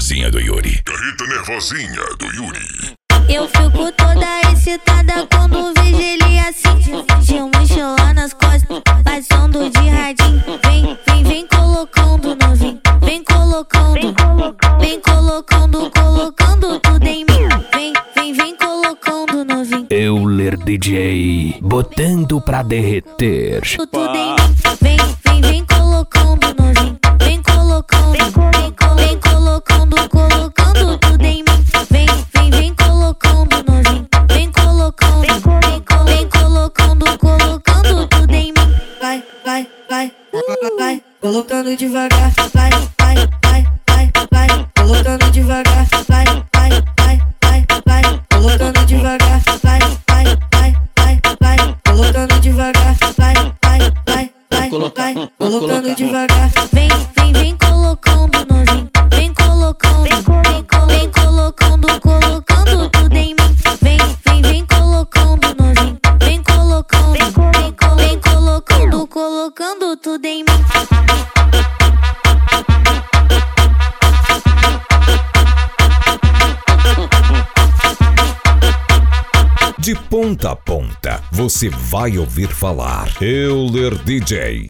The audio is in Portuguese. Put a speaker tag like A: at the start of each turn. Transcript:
A: nervosinha do Yuri.
B: Carreta nervosinha do Yuri.
C: Eu fico toda excitada quando vejo ele assim, de mochila nas costas, passando de radinho. Vem colocando novinho, vem colocando, colocando tudo em mim. Vem colocando novinho.
D: Euler DJ, botando pra derreter.
C: Tudo em mim. Vem colocando novinho, vem colocando, colocando tudo em mim. Vem colocando novinho, vem colocando, colocando tudo em mim. Vai, colocando devagar, vai, colocando devagar, vai, colocando devagar, vai, colocando devagar, vai, colocando devagar. Vem colocando novinho, vem colocando, colocando tudo em mim. Vem colocando novinho, vem colocando, colocando tudo em mim.
A: De ponta a ponta, você vai ouvir falar Euler DJ.